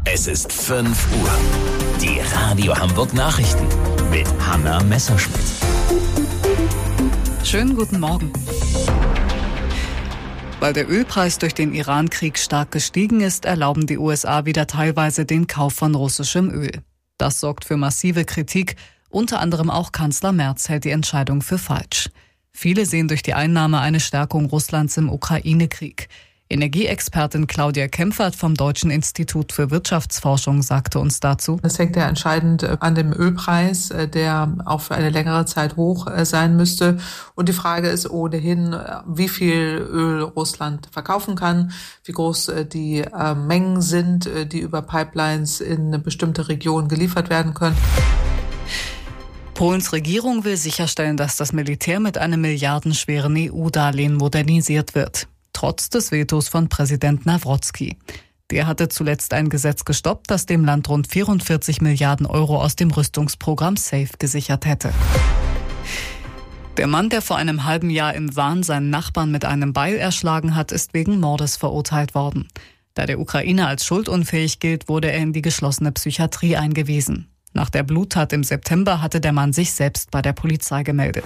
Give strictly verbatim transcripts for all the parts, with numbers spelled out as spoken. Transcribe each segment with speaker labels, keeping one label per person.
Speaker 1: Es ist fünf Uhr. Die Radio Hamburg Nachrichten mit Hanna Messerschmidt.
Speaker 2: Schönen guten Morgen. Weil der Ölpreis durch den Iran-Krieg stark gestiegen ist, erlauben die U S A wieder teilweise den Kauf von russischem Öl. Das sorgt für massive Kritik. Unter anderem auch Kanzler Merz hält die Entscheidung für falsch. Viele sehen durch die Einnahme eine Stärkung Russlands im Ukraine-Krieg. Energieexpertin Claudia Kempfert vom Deutschen Institut für Wirtschaftsforschung sagte uns dazu:
Speaker 3: Das hängt ja entscheidend an dem Ölpreis, der auch für eine längere Zeit hoch sein müsste. Und die Frage ist ohnehin, wie viel Öl Russland verkaufen kann, wie groß die Mengen sind, die über Pipelines in eine bestimmte Region geliefert werden können.
Speaker 2: Polens Regierung will sicherstellen, dass das Militär mit einem milliardenschweren E U-Darlehen modernisiert wird. Trotz des Vetos von Präsident Nawrocki. Der hatte zuletzt ein Gesetz gestoppt, das dem Land rund vierundvierzig Milliarden Euro aus dem Rüstungsprogramm SAFE gesichert hätte. Der Mann, der vor einem halben Jahr im Wahn seinen Nachbarn mit einem Beil erschlagen hat, ist wegen Mordes verurteilt worden. Da der Ukrainer als schuldunfähig gilt, wurde er in die geschlossene Psychiatrie eingewiesen. Nach der Bluttat im September hatte der Mann sich selbst bei der Polizei gemeldet.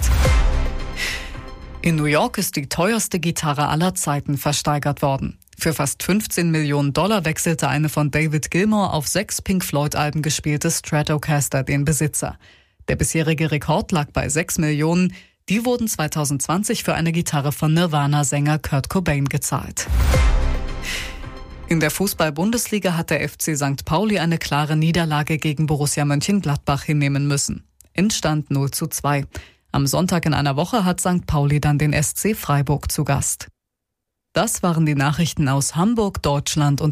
Speaker 2: In New York ist die teuerste Gitarre aller Zeiten versteigert worden. Für fast fünfzehn Millionen Dollar wechselte eine von David Gilmour auf sechs Pink Floyd-Alben gespielte Stratocaster den Besitzer. Der bisherige Rekord lag bei sechs Millionen. Die wurden zweitausendzwanzig für eine Gitarre von Nirvana-Sänger Kurt Cobain gezahlt. In der Fußball-Bundesliga hat der F C Sankt Pauli eine klare Niederlage gegen Borussia Mönchengladbach hinnehmen müssen. Endstand null zu zwei. Am Sonntag in einer Woche hat Sankt Pauli dann den S C Freiburg zu Gast. Das waren die Nachrichten aus Hamburg, Deutschland und